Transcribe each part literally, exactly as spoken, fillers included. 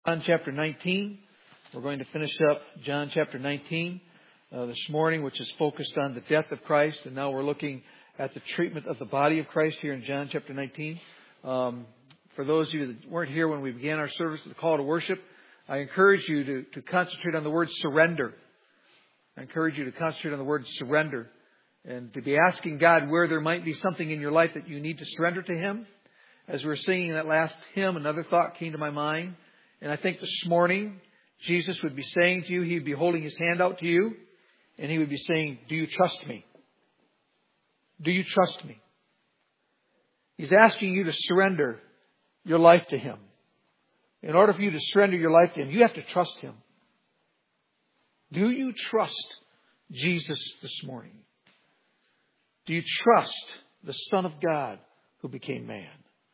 John chapter nineteen. We're going to finish up John chapter nineteen uh, this morning, which is focused on the death of Christ. And now we're looking at the treatment of the body of Christ here in John chapter nineteen. Um, for those of you that weren't here when we began our service, the call to worship, I encourage you to, to concentrate on the word surrender. I encourage you to concentrate on the word surrender and to be asking God where there might be something in your life that you need to surrender to Him. As we were singing that last hymn, another thought came to my mind. And I think this morning, Jesus would be saying to you, He would be holding His hand out to you, and He would be saying, do you trust me? Do you trust me? He's asking you to surrender your life to Him. In order for you to surrender your life to Him, you have to trust Him. Do you trust Jesus this morning? Do you trust the Son of God who became man?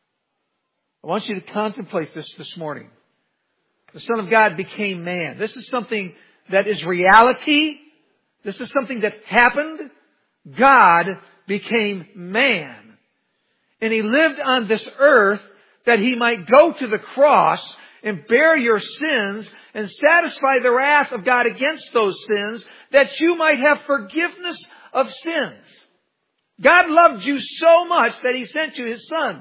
I want you to contemplate this this morning. The Son of God became man. This is something that is reality. This is something that happened. God became man. And He lived on this earth that He might go to the cross and bear your sins and satisfy the wrath of God against those sins, that you might have forgiveness of sins. God loved you so much that He sent you His Son.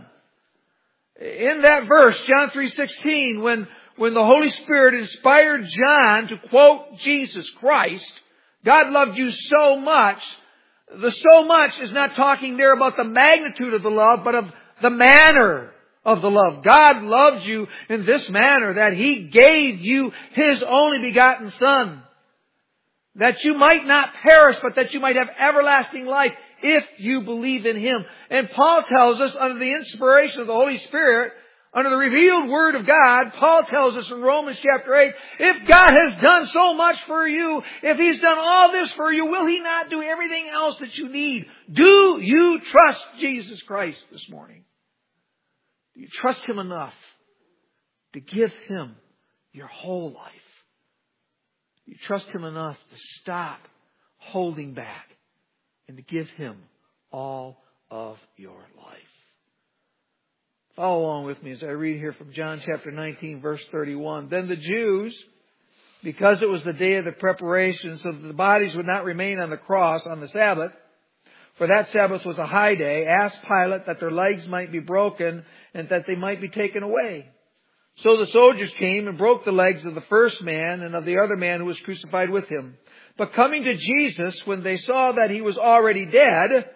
In that verse, John three sixteen, when When the Holy Spirit inspired John to quote Jesus Christ, God loved you so much. The so much is not talking there about the magnitude of the love, but of the manner of the love. God loved you in this manner, that He gave you His only begotten Son, that you might not perish, but that you might have everlasting life if you believe in Him. And Paul tells us, under the inspiration of the Holy Spirit, under the revealed Word of God, Paul tells us in Romans chapter eight, if God has done so much for you, if He's done all this for you, will He not do everything else that you need? Do you trust Jesus Christ this morning? Do you trust Him enough to give Him your whole life? Do you trust Him enough to stop holding back and to give Him all of your life? Follow along with me as I read here from John chapter nineteen, verse thirty-one. Then the Jews, because it was the day of the preparation, so that the bodies would not remain on the cross on the Sabbath, for that Sabbath was a high day, asked Pilate that their legs might be broken and that they might be taken away. So the soldiers came and broke the legs of the first man and of the other man who was crucified with him. But coming to Jesus, when they saw that He was already dead,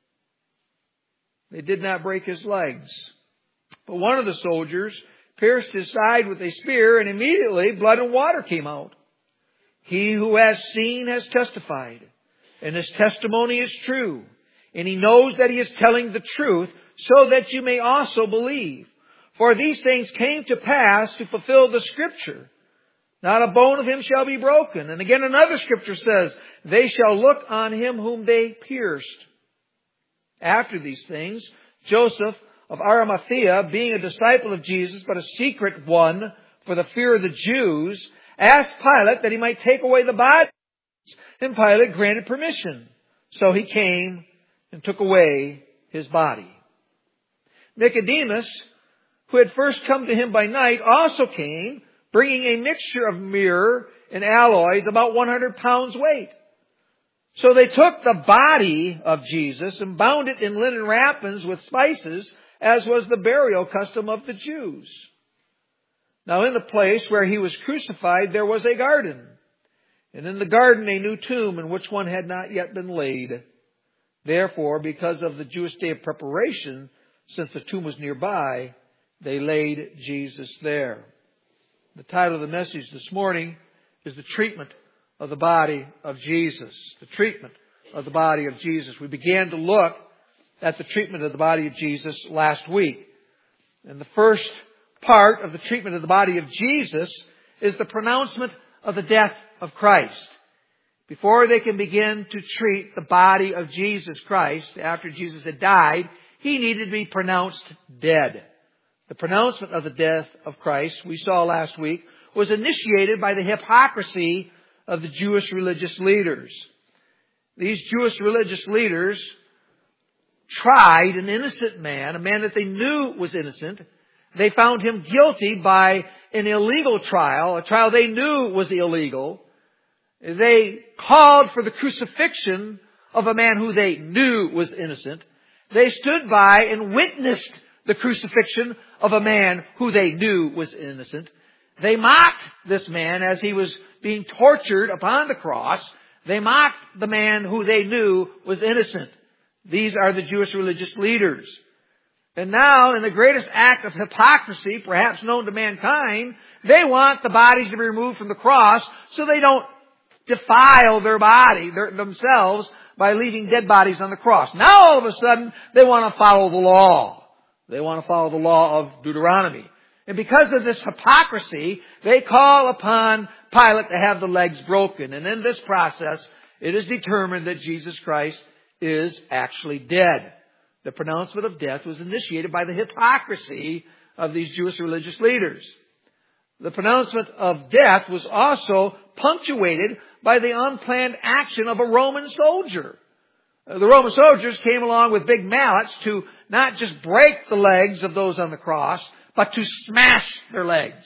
they did not break His legs. But one of the soldiers pierced His side with a spear, and immediately blood and water came out. He who has seen has testified, and His testimony is true. And He knows that He is telling the truth, so that you may also believe. For these things came to pass to fulfill the Scripture. Not a bone of Him shall be broken. And again another Scripture says, they shall look on Him whom they pierced. After these things, Joseph of Arimathea, being a disciple of Jesus, but a secret one for the fear of the Jews, asked Pilate that he might take away the bodies, and Pilate granted permission. So he came and took away His body. Nicodemus, who had first come to Him by night, also came, bringing a mixture of myrrh and aloes, about one hundred pounds weight. So they took the body of Jesus and bound it in linen wrappings with spices, as was the burial custom of the Jews. Now in the place where He was crucified there was a garden, and in the garden a new tomb in which one had not yet been laid. Therefore, because of the Jewish day of preparation, since the tomb was nearby, they laid Jesus there. The title of the message this morning is The Treatment of the Body of Jesus. The treatment of the body of Jesus. We began to look at the treatment of the body of Jesus last week. And the first part of the treatment of the body of Jesus is the pronouncement of the death of Christ. Before they can begin to treat the body of Jesus Christ, after Jesus had died, He needed to be pronounced dead. The pronouncement of the death of Christ, we saw last week, was initiated by the hypocrisy of the Jewish religious leaders. These Jewish religious leaders tried an innocent man, a man that they knew was innocent. They found him guilty by an illegal trial, a trial they knew was illegal. They called for the crucifixion of a man who they knew was innocent. They stood by and witnessed the crucifixion of a man who they knew was innocent. They mocked this man as he was being tortured upon the cross. They mocked the man who they knew was innocent. These are the Jewish religious leaders. And now, in the greatest act of hypocrisy, perhaps known to mankind, they want the bodies to be removed from the cross so they don't defile their body, their, themselves, by leaving dead bodies on the cross. Now, all of a sudden, they want to follow the law. They want to follow the law of Deuteronomy. And because of this hypocrisy, they call upon Pilate to have the legs broken. And in this process, it is determined that Jesus Christ is actually dead. The pronouncement of death was initiated by the hypocrisy of these Jewish religious leaders. The pronouncement of death was also punctuated by the unplanned action of a Roman soldier. The Roman soldiers came along with big mallets to not just break the legs of those on the cross, but to smash their legs.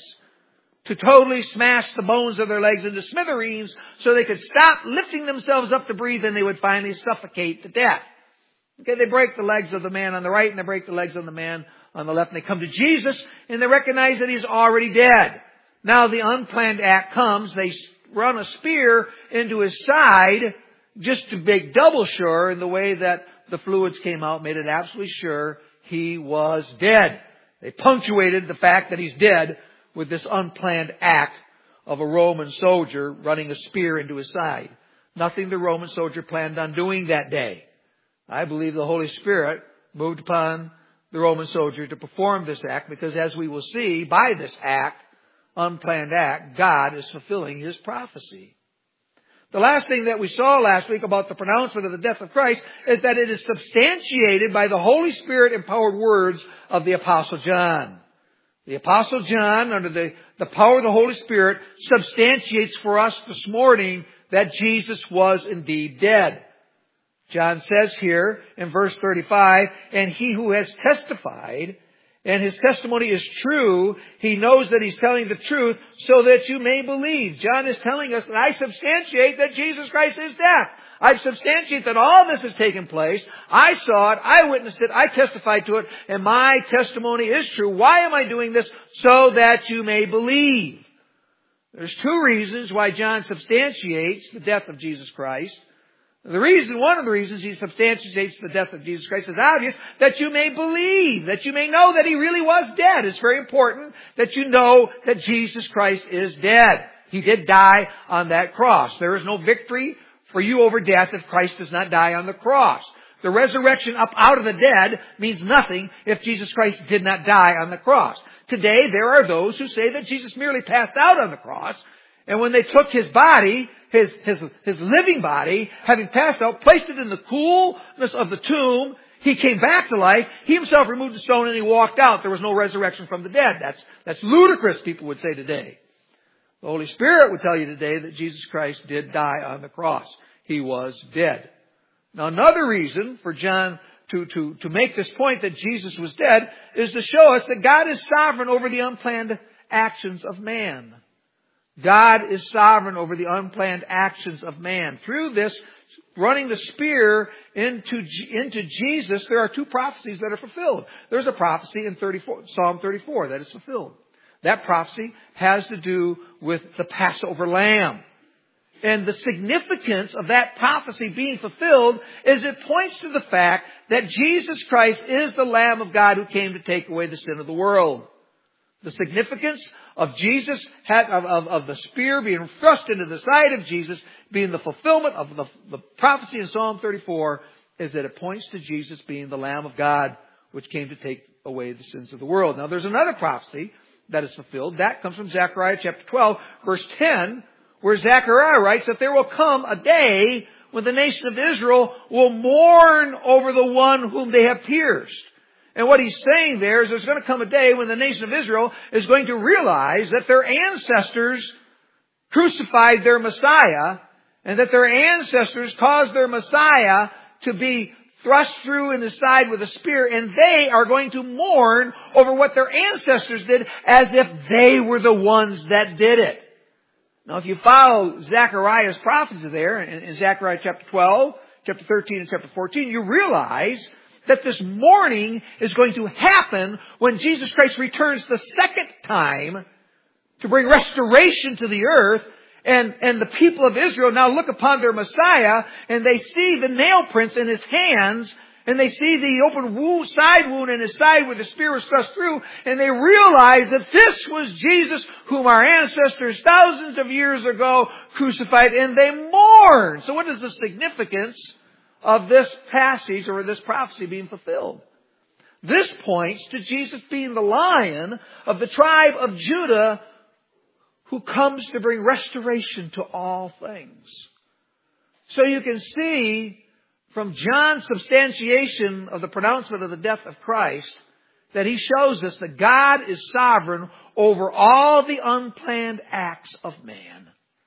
To totally smash the bones of their legs into smithereens so they could stop lifting themselves up to breathe and they would finally suffocate to death. Okay, they break the legs of the man on the right and they break the legs of the man on the left and they come to Jesus and they recognize that he's already dead. Now the unplanned act comes. They run a spear into his side just to make double sure, in the way that the fluids came out made it absolutely sure he was dead. They punctuated the fact that he's dead with this unplanned act of a Roman soldier running a spear into his side. Nothing the Roman soldier planned on doing that day. I believe the Holy Spirit moved upon the Roman soldier to perform this act because, as we will see, by this act, unplanned act, God is fulfilling His prophecy. The last thing that we saw last week about the pronouncement of the death of Christ is that it is substantiated by the Holy Spirit empowered words of the Apostle John. The Apostle John, under the, the power of the Holy Spirit, substantiates for us this morning that Jesus was indeed dead. John says here in verse thirty-five, and he who has testified, and his testimony is true, he knows that he's telling the truth so that you may believe. John is telling us that I substantiate that Jesus Christ is dead. I substantiate that all this has taken place. I saw it. I witnessed it. I testified to it. And my testimony is true. Why am I doing this? So that you may believe. There's two reasons why John substantiates the death of Jesus Christ. The reason, one of the reasons he substantiates the death of Jesus Christ is obvious, that you may believe, that you may know that He really was dead. It's very important that you know that Jesus Christ is dead. He did die on that cross. There is no victory for you over death if Christ does not die on the cross. The resurrection up out of the dead means nothing if Jesus Christ did not die on the cross. Today, there are those who say that Jesus merely passed out on the cross, and when they took His body, His, his, his living body, having passed out, placed it in the coolness of the tomb. He came back to life. He Himself removed the stone and He walked out. There was no resurrection from the dead. That's, that's ludicrous, people would say today. The Holy Spirit would tell you today that Jesus Christ did die on the cross. He was dead. Now, another reason for John to, to, to make this point that Jesus was dead is to show us that God is sovereign over the unplanned actions of man. God is sovereign over the unplanned actions of man. Through this, running the spear into, into Jesus, there are two prophecies that are fulfilled. There's a prophecy in thirty-four, Psalm thirty-four that is fulfilled. That prophecy has to do with the Passover lamb. And the significance of that prophecy being fulfilled is it points to the fact that Jesus Christ is the Lamb of God who came to take away the sin of the world. The significance of Jesus, of, of, of the spear being thrust into the side of Jesus, being the fulfillment of the, the prophecy in Psalm thirty-four, is that it points to Jesus being the Lamb of God, which came to take away the sins of the world. Now, there's another prophecy that is fulfilled. That comes from Zechariah chapter twelve, verse ten, where Zechariah writes that there will come a day when the nation of Israel will mourn over the one whom they have pierced. And what he's saying there is there's going to come a day when the nation of Israel is going to realize that their ancestors crucified their Messiah, and that their ancestors caused their Messiah to be thrust through in his side with a spear, and they are going to mourn over what their ancestors did as if they were the ones that did it. Now, if you follow Zechariah's prophecy there, in, in Zechariah chapter twelve, chapter thirteen, and chapter fourteen, you realize that this mourning is going to happen when Jesus Christ returns the second time to bring restoration to the earth. And, and the people of Israel now look upon their Messiah, and they see the nail prints in his hands, and they see the open wound, side wound in his side where the spear was thrust through, and they realize that this was Jesus whom our ancestors thousands of years ago crucified, and they mourn. So what is the significance of this passage or this prophecy being fulfilled? This points to Jesus being the Lion of the tribe of Judah, who comes to bring restoration to all things. So you can see from John's substantiation of the pronouncement of the death of Christ that he shows us that God is sovereign over all the unplanned acts of man.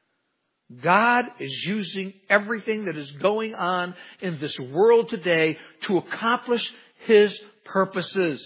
God is using everything that is going on in this world today to accomplish His purposes.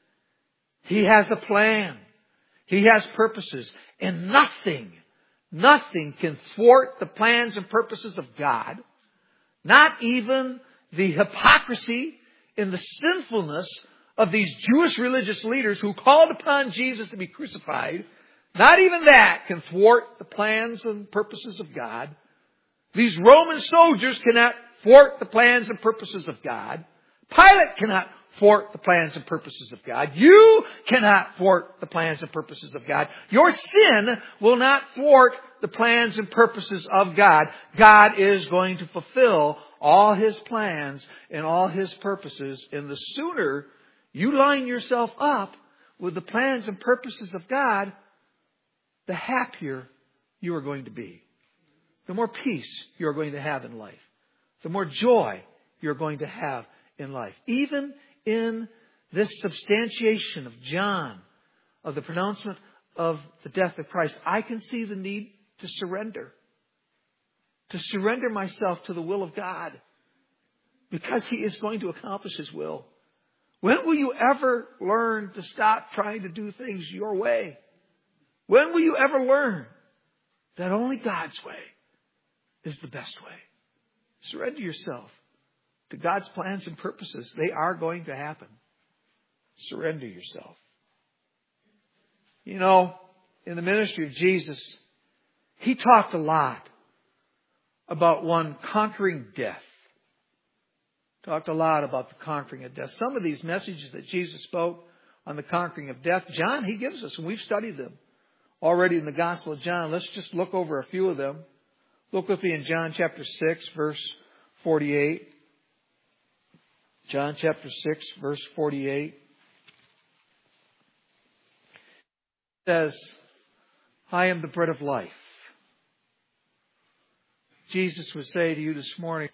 He has a plan. He has purposes. And nothing, nothing can thwart the plans and purposes of God. Not even the hypocrisy and the sinfulness of these Jewish religious leaders who called upon Jesus to be crucified. Not even that can thwart the plans and purposes of God. These Roman soldiers cannot thwart the plans and purposes of God. Pilate cannot thwart the plans and purposes of God. You cannot thwart the plans and purposes of God. Your sin will not thwart the plans and purposes of God. God is going to fulfill all His plans and all His purposes. And the sooner you line yourself up with the plans and purposes of God, the happier you are going to be. The more peace you are going to have in life. The more joy you're going to have in life. Even in this substantiation of John, of the pronouncement of the death of Christ, I can see the need to surrender. To surrender myself to the will of God. Because He is going to accomplish His will. When will you ever learn to stop trying to do things your way? When will you ever learn that only God's way is the best way? Surrender yourself to God's plans and purposes. They are going to happen. Surrender yourself. You know, in the ministry of Jesus, He talked a lot about one conquering death. Talked a lot about the conquering of death. Some of these messages that Jesus spoke on the conquering of death, John, he gives us, and we've studied them already in the Gospel of John. Let's just look over a few of them. Look with me in John chapter six, verse forty-eight. John chapter six, verse forty-eight. It says, I am the bread of life. Jesus would say to you this morning,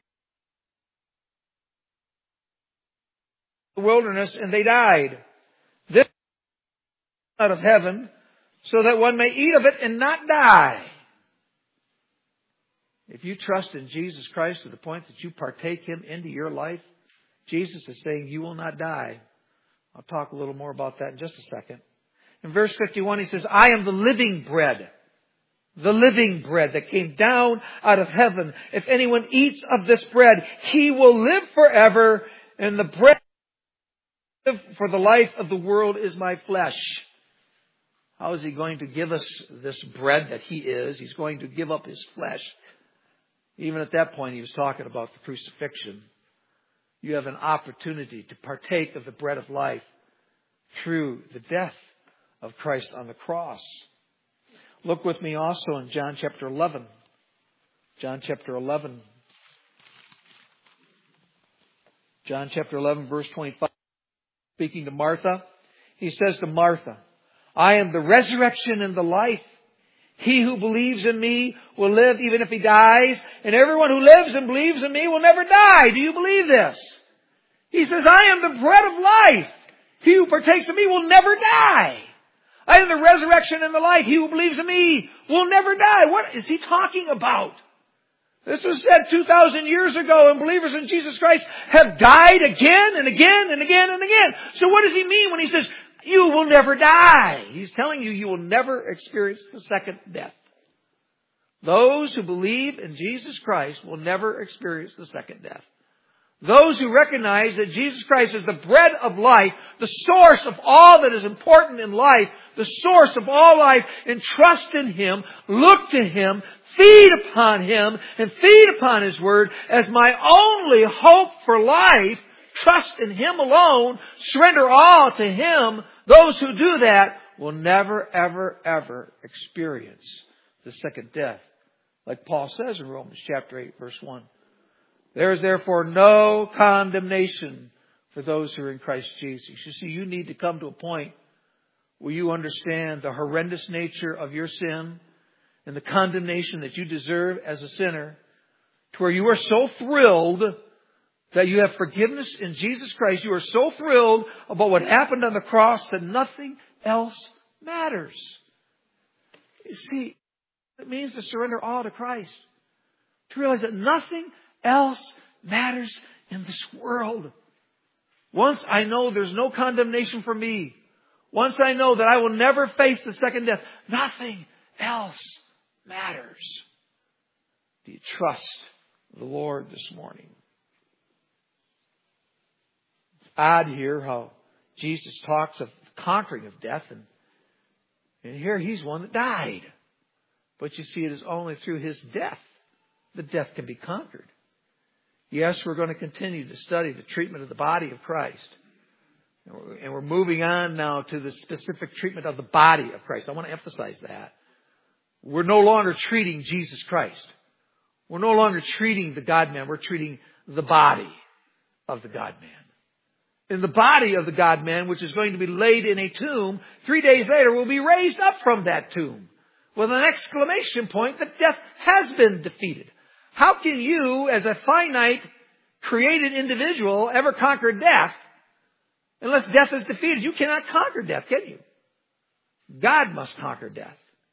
the wilderness, and they died. This out of heaven, so that one may eat of it and not die. If you trust in Jesus Christ to the point that you partake Him into your life, Jesus is saying you will not die. I'll talk a little more about that in just a second. In verse fifty-one, He says, I am the living bread. The living bread that came down out of heaven. If anyone eats of this bread, he will live forever. And the bread for the life of the world is my flesh. How is He going to give us this bread that He is? He's going to give up His flesh. Even at that point, He was talking about the crucifixion. You have an opportunity to partake of the bread of life through the death of Christ on the cross. Look with me also in John chapter eleven. John chapter eleven. John chapter eleven, verse twenty-five. Speaking to Martha, He says to Martha, I am the resurrection and the life. He who believes in me will live even if he dies, and everyone who lives and believes in me will never die. Do you believe this? He says, I am the bread of life. He who partakes of me will never die. I am the resurrection and the life. He who believes in me will never die. What is He talking about? This was said two thousand years ago, and believers in Jesus Christ have died again and again and again and again. So what does he mean when he says, you will never die? He's telling you, you will never experience the second death. Those who believe in Jesus Christ will never experience the second death. Those who recognize that Jesus Christ is the bread of life, the source of all that is important in life, the source of all life, and trust in Him, look to Him, feed upon Him, and feed upon His Word as my only hope for life, trust in Him alone, surrender all to Him. Those who do that will never, ever, ever experience the second death. Like Paul says in Romans chapter eight, verse one. There is therefore no condemnation for those who are in Christ Jesus. You see, you need to come to a point where you understand the horrendous nature of your sin and the condemnation that you deserve as a sinner, to where you are so thrilled that you have forgiveness in Jesus Christ. You are so thrilled about what happened on the cross that nothing else matters. You see, it means to surrender all to Christ. To realize that nothing else matters in this world. Once I know there's no condemnation for me, once I know that I will never face the second death, nothing else matters. Do you trust the Lord this morning? It's odd here how Jesus talks of the conquering of death, and, and here He's one that died. But you see, it is only through His death that death can be conquered. Yes, we're going to continue to study the treatment of the body of Christ. And we're moving on now to the specific treatment of the body of Christ. I want to emphasize that. We're no longer treating Jesus Christ. We're no longer treating the God-man. We're treating the body of the God-man. And the body of the God-man, which is going to be laid in a tomb, three days later will be raised up from that tomb with an exclamation point that death has been defeated. How can you, as a finite, created individual, ever conquer death unless death is defeated? You cannot conquer death, can you? God must conquer death.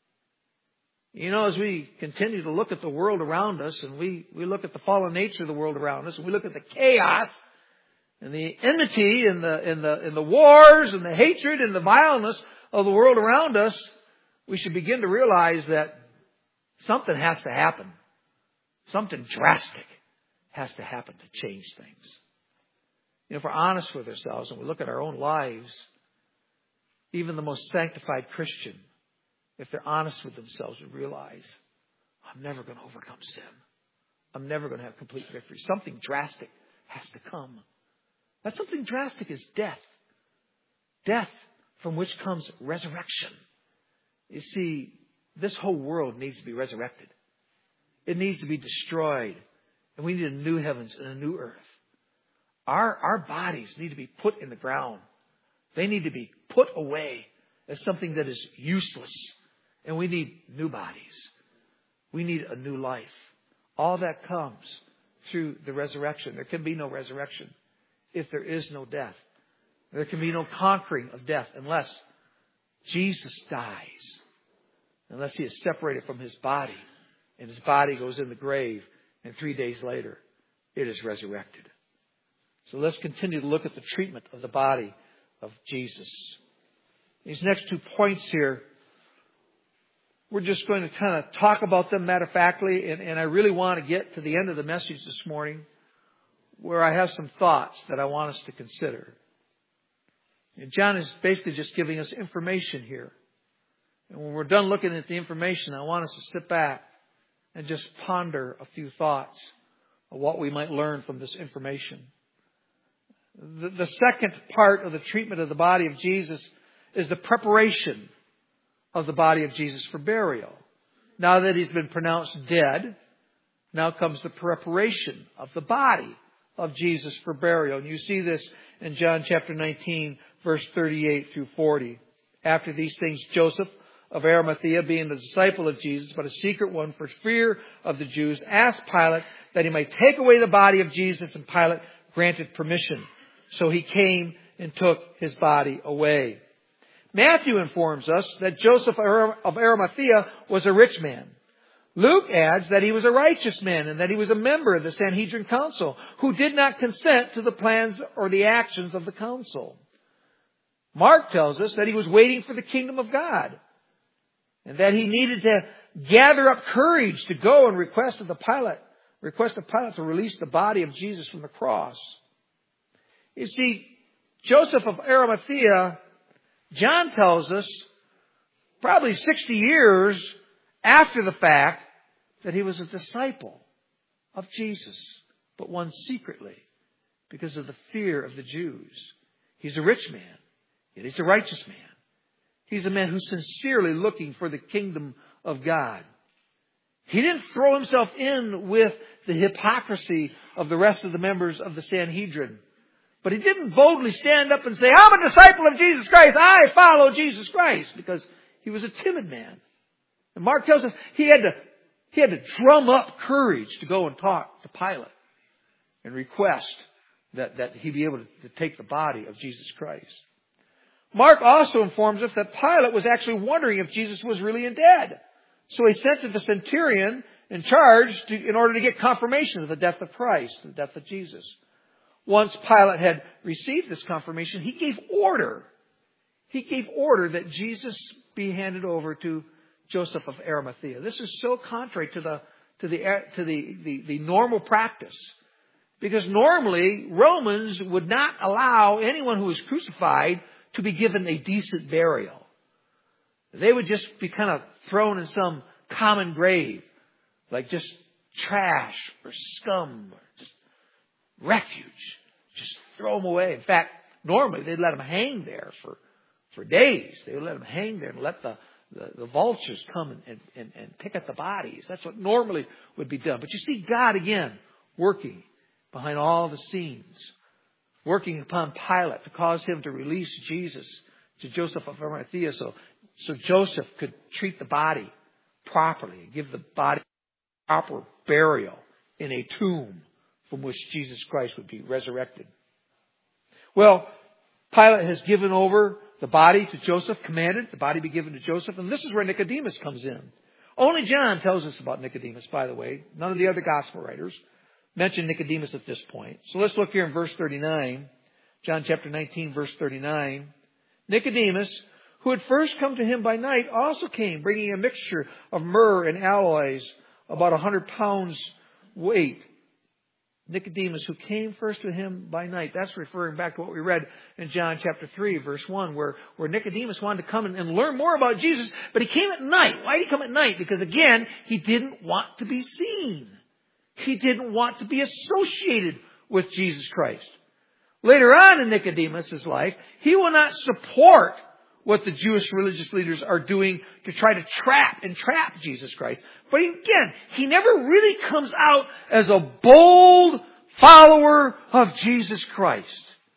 You know, as we continue to look at the world around us, and we, we look at the fallen nature of the world around us, and we look at the chaos and the enmity and the, and the, and the wars and the hatred and the vileness of the world around us, we should begin to realize that something has to happen. Something drastic has to happen to change things. You know, if we're honest with ourselves and we look at our own lives, even the most sanctified Christian, if they're honest with themselves, would realize, I'm never going to overcome sin. I'm never going to have complete victory. Something drastic has to come. That something drastic is death. Death from which comes resurrection. You see, this whole world needs to be resurrected. It needs to be destroyed. And we need a new heavens and a new earth. Our, our bodies need to be put in the ground. They need to be put away as something that is useless. And we need new bodies. We need a new life. All that comes through the resurrection. There can be no resurrection if there is no death. There can be no conquering of death unless Jesus dies. Unless He is separated from His body. And His body goes in the grave. And three days later, it is resurrected. So let's continue to look at the treatment of the body of Jesus. These next two points here, we're just going to kind of talk about them matter-of-factly. And, and I really want to get to the end of the message this morning where I have some thoughts that I want us to consider. And John is basically just giving us information here. And when we're done looking at the information, I want us to sit back and just ponder a few thoughts of what we might learn from this information. The, the second part of the treatment of the body of Jesus is the preparation of the body of Jesus for burial. Now that He's been pronounced dead, now comes the preparation of the body of Jesus for burial. And you see this in John chapter nineteen, verse thirty-eight through forty. After these things, Joseph of Arimathea, being the disciple of Jesus, but a secret one for fear of the Jews, asked Pilate that he might take away the body of Jesus, and Pilate granted permission. So he came and took His body away. Matthew informs us that Joseph of Arimathea was a rich man. Luke adds that he was a righteous man and that he was a member of the Sanhedrin council who did not consent to the plans or the actions of the council. Mark tells us that he was waiting for the kingdom of God and that he needed to gather up courage to go and request of the Pilate, request of Pilate to release the body of Jesus from the cross. You see, Joseph of Arimathea, John tells us, probably sixty years after the fact, that he was a disciple of Jesus, but one secretly because of the fear of the Jews. He's a rich man, yet he's a righteous man. He's a man who's sincerely looking for the kingdom of God. He didn't throw himself in with the hypocrisy of the rest of the members of the Sanhedrin. But he didn't boldly stand up and say, I'm a disciple of Jesus Christ. I follow Jesus Christ. Because he was a timid man. And Mark tells us he had to, he had to drum up courage to go and talk to Pilate and request that, that he be able to, to take the body of Jesus Christ. Mark also informs us that Pilate was actually wondering if Jesus was really dead. So he sent to the centurion in charge to, in order to get confirmation of the death of Christ, the death of Jesus. Once Pilate had received this confirmation, he gave order. He gave order that Jesus be handed over to Joseph of Arimathea. This is so contrary to the to the to the, the, the normal practice. Because normally Romans would not allow anyone who was crucified to be given a decent burial. They would just be kind of thrown in some common grave, like just trash or scum or just refuge. Just throw them away. In fact, normally they'd let them hang there for, for days. They would let them hang there and let the, the, the vultures come and, and, and, and pick at the bodies. That's what normally would be done. But you see God again working behind all the scenes, working upon Pilate to cause him to release Jesus to Joseph of Arimathea so, so Joseph could treat the body properly and give the body proper burial in a tomb from which Jesus Christ would be resurrected. Well, Pilate has given over the body to Joseph, commanded the body be given to Joseph, and this is where Nicodemus comes in. Only John tells us about Nicodemus, by the way. None of the other gospel writers mention Nicodemus at this point. So let's look here in verse thirty-nine. John chapter nineteen, verse thirty-nine. Nicodemus, who had first come to him by night, also came, bringing a mixture of myrrh and aloes, about a hundred pounds weight. Nicodemus, who came first to him by night. That's referring back to what we read in John chapter three, verse one, where, where Nicodemus wanted to come and, and learn more about Jesus, but he came at night. Why did he come at night? Because again, he didn't want to be seen. He didn't want to be associated with Jesus Christ. Later on in Nicodemus' life, he will not support what the Jewish religious leaders are doing to try to trap and trap Jesus Christ. But again, he never really comes out as a bold follower of Jesus Christ.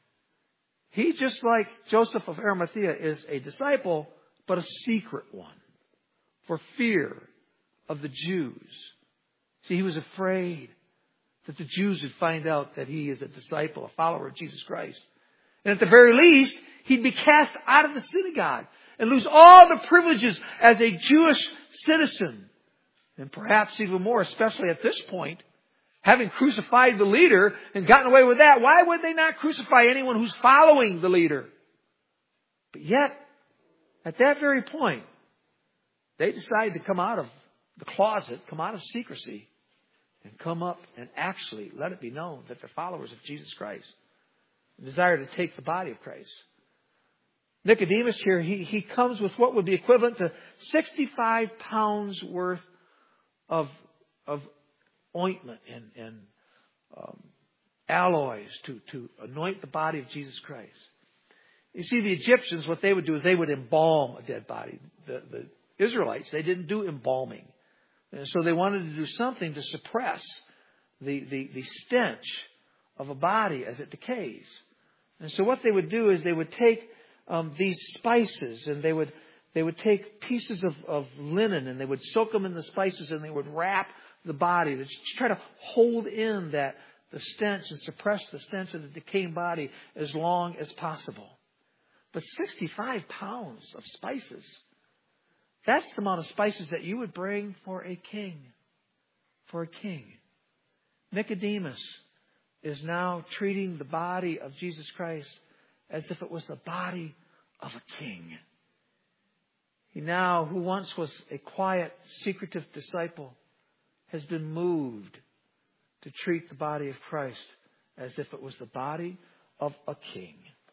He, just like Joseph of Arimathea, is a disciple, but a secret one, for fear of the Jews. See, he was afraid that the Jews would find out that he is a disciple, a follower of Jesus Christ. And at the very least, he'd be cast out of the synagogue and lose all the privileges as a Jewish citizen. And perhaps even more, especially at this point, having crucified the leader and gotten away with that, why would they not crucify anyone who's following the leader? But yet, at that very point, they decided to come out of the closet, come out of secrecy, and come up and actually let it be known that they're followers of Jesus Christ. And desire to take the body of Christ. Nicodemus here, he, he comes with what would be equivalent to sixty-five pounds worth of, of ointment and, and um, aloes to, to anoint the body of Jesus Christ. You see, the Egyptians, what they would do is they would embalm a dead body. The, the Israelites, they didn't do embalming. And so they wanted to do something to suppress the, the, the stench of a body as it decays. And so what they would do is they would take um, these spices and they would they would take pieces of, of linen and they would soak them in the spices and they would wrap the body to try to hold in that the stench and suppress the stench of the decaying body as long as possible. But sixty-five pounds of spices, That's the amount of spices that you would bring for a king. For a king. Nicodemus is now treating the body of Jesus Christ as if it was the body of a king. He now, who once was a quiet, secretive disciple, has been moved to treat the body of Christ as if it was the body of a king.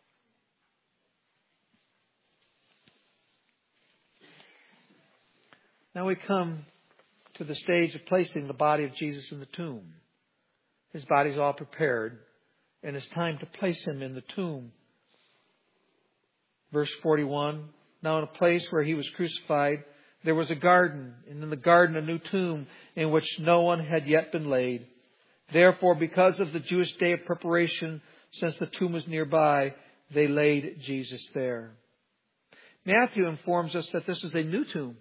Now we come to the stage of placing the body of Jesus in the tomb. His body's all prepared, and it's time to place him in the tomb. Verse forty-one, now in a place where he was crucified, there was a garden, and in the garden a new tomb in which no one had yet been laid. Therefore, because of the Jewish day of preparation, since the tomb was nearby, they laid Jesus there. Matthew informs us that this was a new tomb.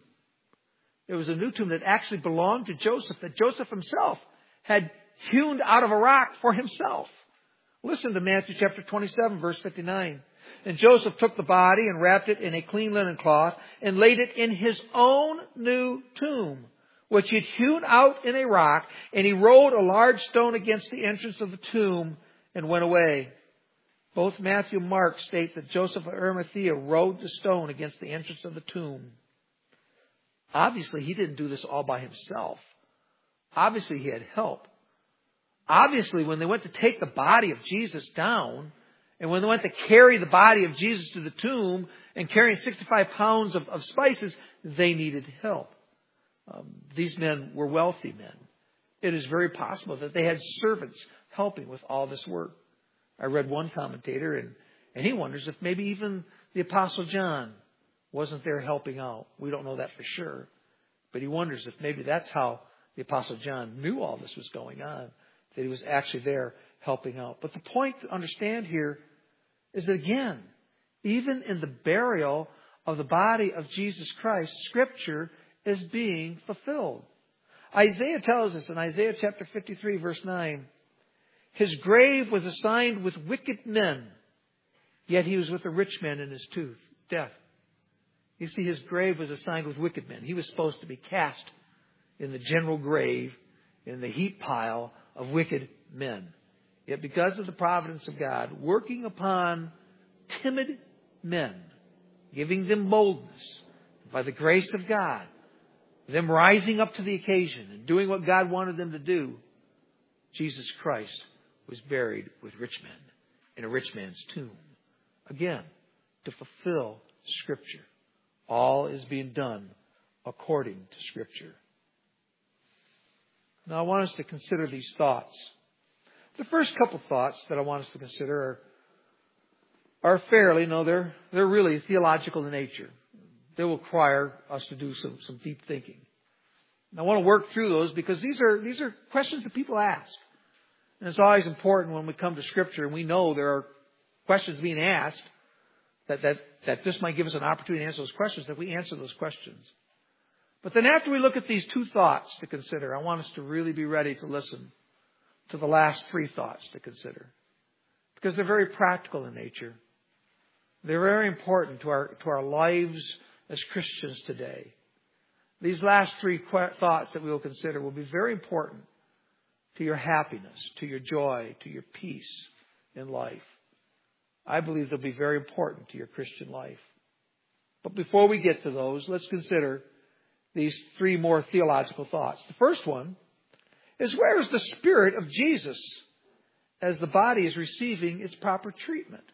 It was a new tomb that actually belonged to Joseph, that Joseph himself had hewn out of a rock for himself. Listen to Matthew chapter twenty-seven, verse fifty-nine. And Joseph took the body and wrapped it in a clean linen cloth and laid it in his own new tomb, which he had hewn out in a rock, and he rolled a large stone against the entrance of the tomb and went away. Both Matthew and Mark state that Joseph of Arimathea rolled the stone against the entrance of the tomb. Obviously, he didn't do this all by himself. Obviously, he had help. Obviously, when they went to take the body of Jesus down, and when they went to carry the body of Jesus to the tomb and carrying sixty-five pounds of, of spices, they needed help. Um, these men were wealthy men. It is very possible that they had servants helping with all this work. I read one commentator, and, and he wonders if maybe even the Apostle John wasn't there helping out. We don't know that for sure. But he wonders if maybe that's how the Apostle John knew all this was going on, that he was actually there helping out. But the point to understand here is that, again, even in the burial of the body of Jesus Christ, Scripture is being fulfilled. Isaiah tells us in Isaiah chapter fifty-three, verse nine, his grave was assigned with wicked men, yet he was with a rich man in his tooth, death. You see, his grave was assigned with wicked men. He was supposed to be cast in the general grave, in the heap pile of wicked men. Yet because of the providence of God, working upon timid men, giving them boldness, by the grace of God, them rising up to the occasion and doing what God wanted them to do, Jesus Christ was buried with rich men in a rich man's tomb. Again, to fulfill Scripture. All is being done according to Scripture. Now I want us to consider these thoughts. The first couple thoughts that I want us to consider are, are fairly, no, they're, they're really theological in nature. They will require us to do some, some deep thinking. And I want to work through those because these are, these are questions that people ask. And it's always important when we come to Scripture and we know there are questions being asked, that, that, that this might give us an opportunity to answer those questions, that we answer those questions. But then after we look at these two thoughts to consider, I want us to really be ready to listen to the last three thoughts to consider. Because they're very practical in nature. They're very important to our, to our lives as Christians today. These last three thoughts that we will consider will be very important to your happiness, to your joy, to your peace in life. I believe they'll be very important to your Christian life. But before we get to those, let's consider these three more theological thoughts. The first one is, where is the Spirit of Jesus as the body is receiving its proper treatment?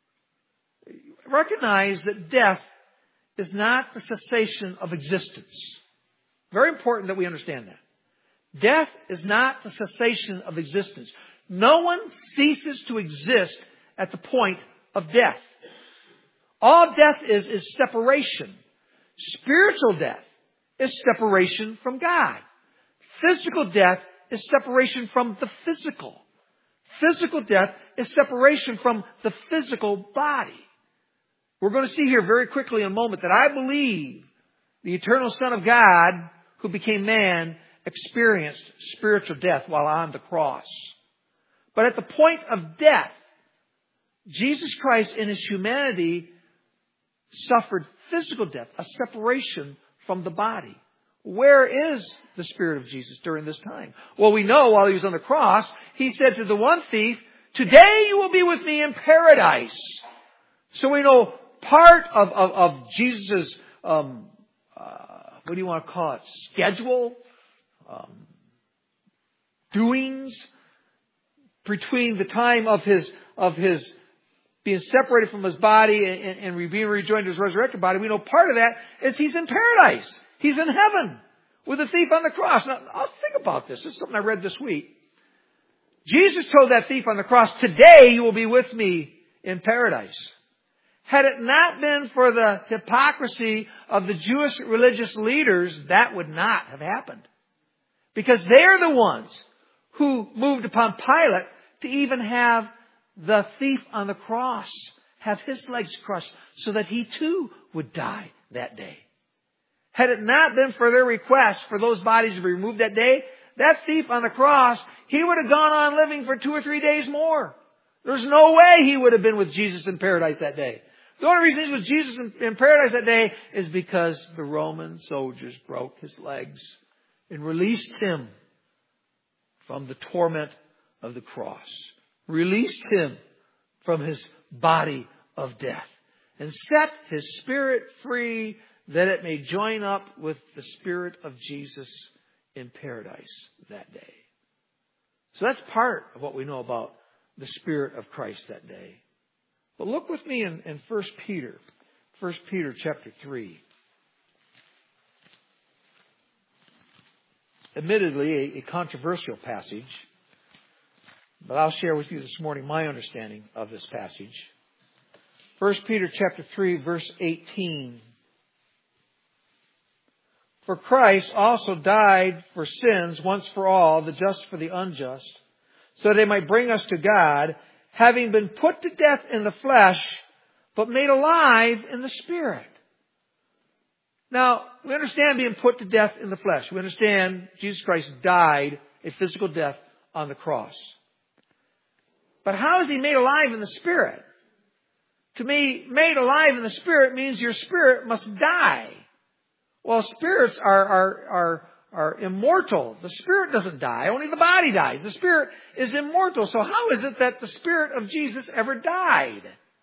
Recognize that death is not the cessation of existence. Very important that we understand that. Death is not the cessation of existence. No one ceases to exist at the point of death. All death is, is separation. Spiritual death is separation from God. Physical death is separation from the physical. Physical death is separation from the physical body. We're going to see here very quickly in a moment that I believe the eternal Son of God, who became man, experienced spiritual death while on the cross. But at the point of death, Jesus Christ in His humanity suffered physical death, a separation from the body. Where is the Spirit of Jesus during this time? Well, we know while He was on the cross, He said to the one thief, today you will be with me in paradise. So we know part of, of, of Jesus' um, uh, what do you want to call it? Schedule? Um, doings? Between the time of His of His being separated from His body and, and, and being rejoined to His resurrected body, we know part of that is He's in paradise. He's in heaven with the thief on the cross. Now, I'll think about this. This is something I read this week. Jesus told that thief on the cross, today you will be with me in paradise. Had it not been for the hypocrisy of the Jewish religious leaders, that would not have happened. Because they're the ones who moved upon Pilate to even have the thief on the cross have his legs crushed so that he too would die that day. Had it not been for their request for those bodies to be removed that day, that thief on the cross, he would have gone on living for two or three days more. There's no way he would have been with Jesus in paradise that day. The only reason he was with Jesus in, in paradise that day is because the Roman soldiers broke his legs and released him from the torment of the cross. Released him from his body of death. And set his spirit free that it may join up with the Spirit of Jesus in paradise that day. So that's part of what we know about the Spirit of Christ that day. But look with me in, in First Peter. First Peter chapter three. Admittedly, a, a controversial passage. But I'll share with you this morning my understanding of this passage. First Peter chapter three, verse eighteen. For Christ also died for sins once for all, the just for the unjust, so that He might bring us to God, having been put to death in the flesh, but made alive in the Spirit. Now, we understand being put to death in the flesh. We understand Jesus Christ died a physical death on the cross. But how is He made alive in the Spirit? To be made alive in the Spirit means your spirit must die. Well, spirits are, are, are, are immortal. The spirit doesn't die. Only the body dies. The spirit is immortal. So how is it that the Spirit of Jesus ever died?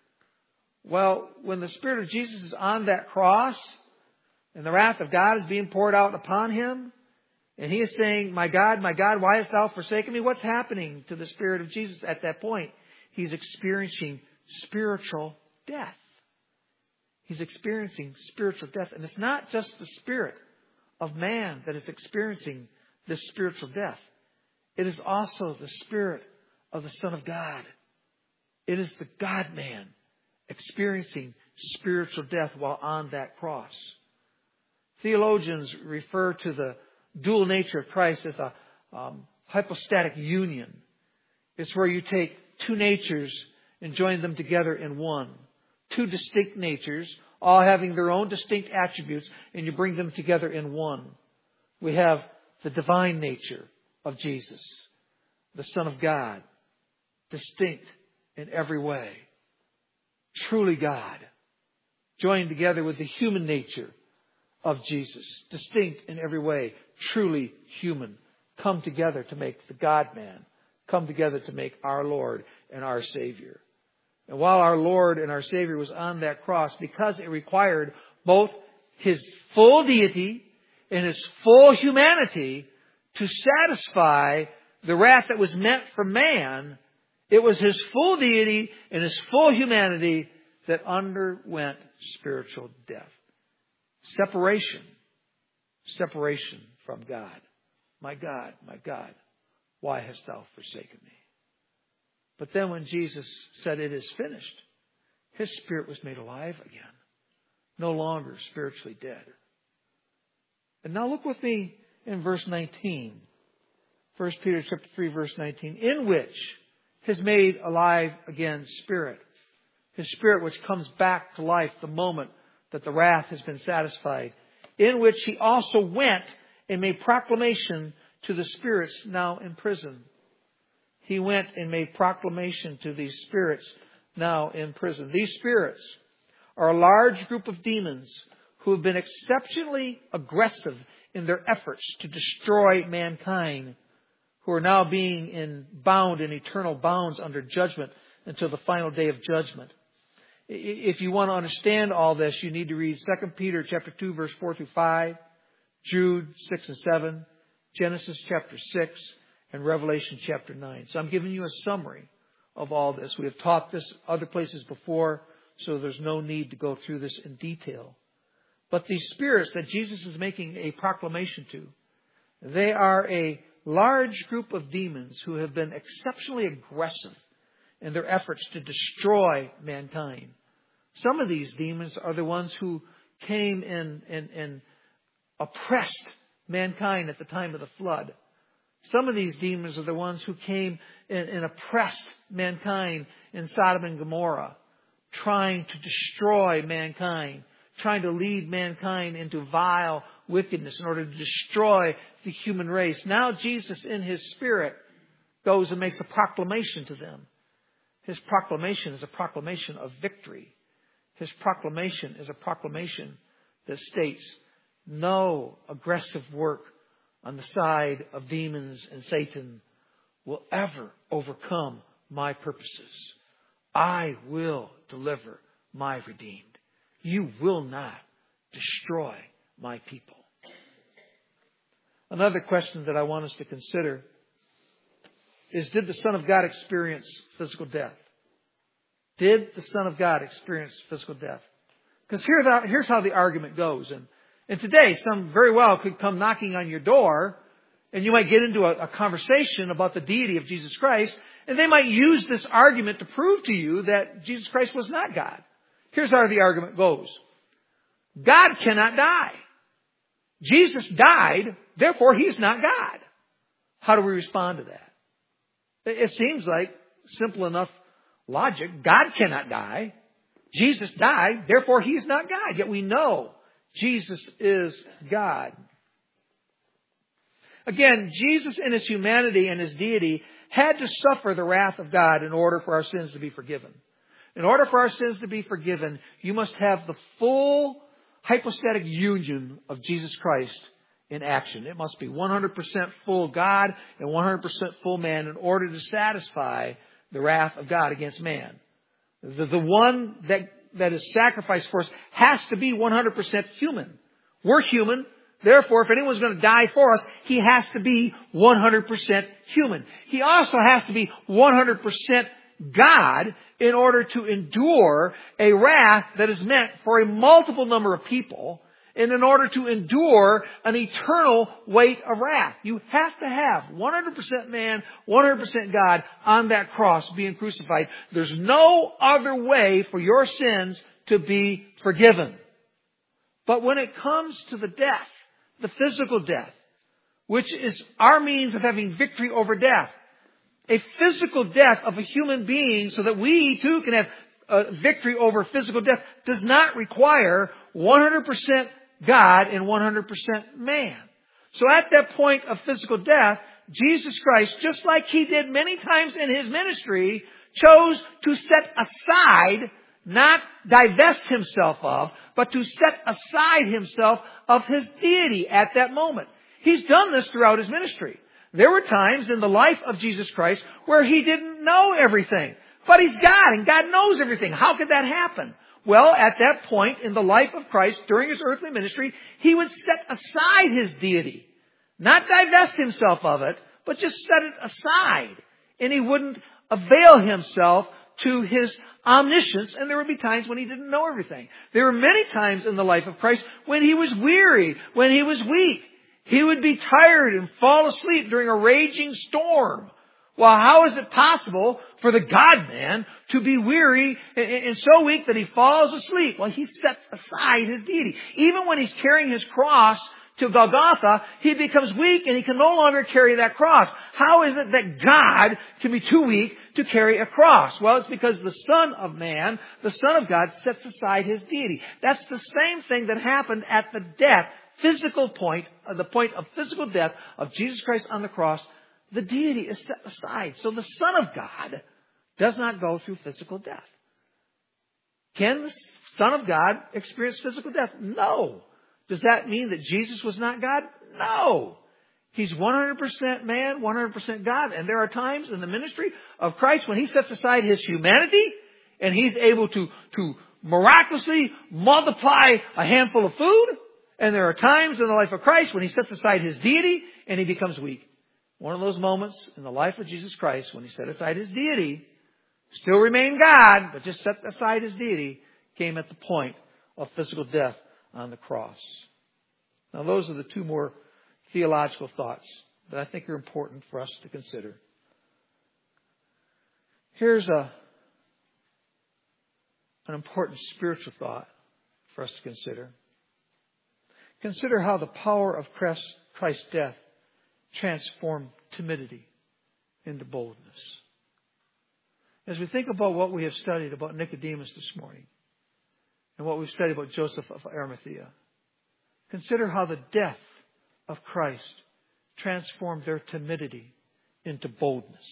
Well, when the Spirit of Jesus is on that cross and the wrath of God is being poured out upon Him, and He is saying, my God, my God, why hast thou forsaken me? What's happening to the Spirit of Jesus at that point? He's experiencing spiritual death. He's experiencing spiritual death. And it's not just the spirit of man that is experiencing this spiritual death. It is also the Spirit of the Son of God. It is the God-man experiencing spiritual death while on that cross. Theologians refer to the dual nature of Christ as a um, hypostatic union. It's where you take two natures and join them together in one. Two distinct natures, all having their own distinct attributes, and you bring them together in one. We have the divine nature of Jesus, the Son of God, distinct in every way, truly God, joined together with the human nature of Jesus, distinct in every way, truly human, come together to make the God-man, come together to make our Lord and our Savior. And while our Lord and our Savior was on that cross, because it required both His full deity and His full humanity to satisfy the wrath that was meant for man, it was His full deity and His full humanity that underwent spiritual death. Separation. Separation from God. My God, my God, why hast thou forsaken me? But then when Jesus said it is finished, His spirit was made alive again. No longer spiritually dead. And now look with me in verse nineteen. First Peter chapter three, verse nineteen. In which His made alive again spirit. His spirit which comes back to life the moment that the wrath has been satisfied. In which He also went and made proclamation to the spirits now in prison. He went and made proclamation to these spirits now in prison. These spirits are a large group of demons who have been exceptionally aggressive in their efforts to destroy mankind, who are now being in, bound in eternal bounds under judgment until the final day of judgment. If you want to understand all this, you need to read Second Peter chapter two, verse four through five, Jude six and seven, Genesis chapter six, and Revelation chapter nine. So I'm giving you a summary of all this. We have taught this other places before, so there's no need to go through this in detail. But these spirits that Jesus is making a proclamation to, they are a large group of demons who have been exceptionally aggressive in their efforts to destroy mankind. Some of these demons are the ones who came and, and, and oppressed mankind at the time of the flood. Some of these demons are the ones who came and, and oppressed mankind in Sodom and Gomorrah, trying to destroy mankind, trying to lead mankind into vile wickedness in order to destroy the human race. Now Jesus, in His Spirit, goes and makes a proclamation to them. His proclamation is a proclamation of victory. His proclamation is a proclamation that states no aggressive work on the side of demons and Satan will ever overcome my purposes. I will deliver my redeemed. You will not destroy my people. Another question that I want us to consider is, did the Son of God experience physical death? Did the Son of God experience physical death? Because here's how, here's how the argument goes. And, and today, some very well could come knocking on your door, and you might get into a, a conversation about the deity of Jesus Christ, and they might use this argument to prove to you that Jesus Christ was not God. Here's how the argument goes. God cannot die. Jesus died, therefore He's not God. How do we respond to that? It seems like simple enough logic. God cannot die. Jesus died, therefore He's not God. Yet we know Jesus is God. Again, Jesus in His humanity and His deity had to suffer the wrath of God in order for our sins to be forgiven. In order for our sins to be forgiven, you must have the full hypostatic union of Jesus Christ in action. It must be one hundred percent full God and one hundred percent full man in order to satisfy the wrath of God against man. The, the one that, that is sacrificed for us has to be one hundred percent human. We're human. Therefore, if anyone's going to die for us, He has to be one hundred percent human. He also has to be one hundred percent God in order to endure a wrath that is meant for a multiple number of people, and in order to endure an eternal weight of wrath. You have to have one hundred percent man, one hundred percent God on that cross being crucified. There's no other way for your sins to be forgiven. But when it comes to the death, the physical death, which is our means of having victory over death, a physical death of a human being so that we too can have uh, victory over physical death, does not require one hundred percent God and one hundred percent man. So at that point of physical death, Jesus Christ, just like He did many times in His ministry, chose to set aside, not divest Himself of, but to set aside Himself of His deity at that moment. He's done this throughout His ministry. There were times in the life of Jesus Christ where He didn't know everything. But He's God, and God knows everything. How could that happen? Well, at that point in the life of Christ, during His earthly ministry, He would set aside His deity. Not divest Himself of it, but just set it aside. And He wouldn't avail Himself to His omniscience, and there would be times when He didn't know everything. There were many times in the life of Christ when He was weary, when He was weak. He would be tired and fall asleep during a raging storm. Well, how is it possible for the God-man to be weary and so weak that He falls asleep? Well, He sets aside His deity. Even when He's carrying His cross to Golgotha, He becomes weak and He can no longer carry that cross. How is it that God can be too weak to carry a cross? Well, it's because the Son of Man, the Son of God, sets aside His deity. That's the same thing that happened at the death, physical point, uh, the point of physical death of Jesus Christ on the cross. The deity is set aside. So the Son of God does not go through physical death. Can the Son of God experience physical death? No. Does that mean that Jesus was not God? No. He's one hundred percent man, one hundred percent God. And there are times in the ministry of Christ when He sets aside His humanity and He's able to, to miraculously multiply a handful of food. And there are times in the life of Christ when He sets aside His deity and He becomes weak. One of those moments in the life of Jesus Christ when He set aside His deity, still remained God, but just set aside His deity, came at the point of physical death on the cross. Now those are the two more theological thoughts that I think are important for us to consider. Here's a, an important spiritual thought for us to consider. Consider how the power of Christ's death transformed timidity into boldness. As we think about what we have studied about Nicodemus this morning and what we've studied about Joseph of Arimathea, consider how the death of Christ transformed their timidity into boldness.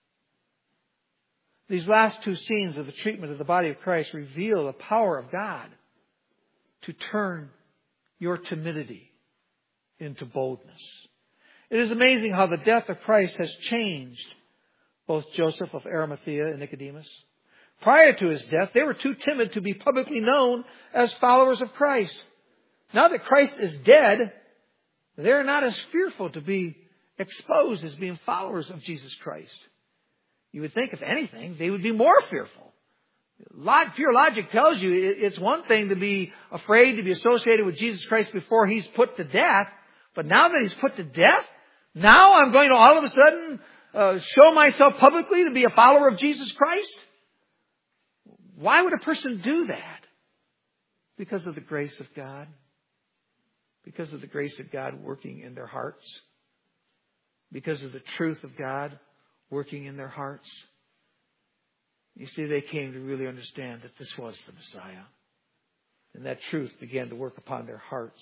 These last two scenes of the treatment of the body of Christ reveal the power of God to turn your timidity into boldness. It is amazing how the death of Christ has changed both Joseph of Arimathea and Nicodemus. Prior to His death, they were too timid to be publicly known as followers of Christ. Now that Christ is dead, they're not as fearful to be exposed as being followers of Jesus Christ. You would think, if anything, they would be more fearful. Pure logic tells you it's one thing to be afraid to be associated with Jesus Christ before He's put to death. But now that He's put to death, now I'm going to all of a sudden uh, show myself publicly to be a follower of Jesus Christ? Why would a person do that? Because of the grace of God. Because of the grace of God working in their hearts. Because of the truth of God working in their hearts. You see, they came to really understand that this was the Messiah. And that truth began to work upon their hearts.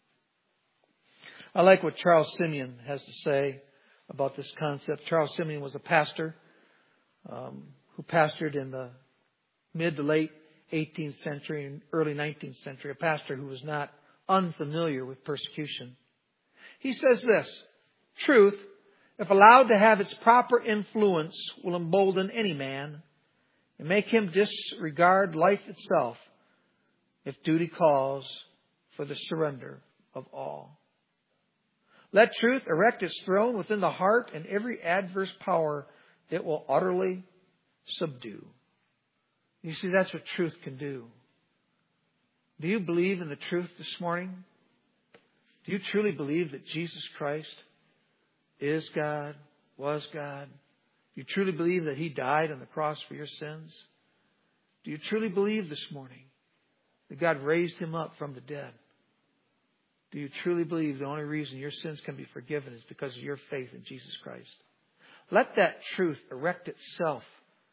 I like what Charles Simeon has to say about this concept. Charles Simeon was a pastor um, who pastored in the mid to late eighteenth century and early nineteenth century. A pastor who was not unfamiliar with persecution. He says this: truth, if allowed to have its proper influence, will embolden any man and make him disregard life itself if duty calls for the surrender of all. Let truth erect its throne within the heart, and every adverse power it will utterly subdue. You see, that's what truth can do. Do you believe in the truth this morning? Do you truly believe that Jesus Christ is God, was God? Do you truly believe that He died on the cross for your sins? Do you truly believe this morning that God raised Him up from the dead? Do you truly believe the only reason your sins can be forgiven is because of your faith in Jesus Christ? Let that truth erect itself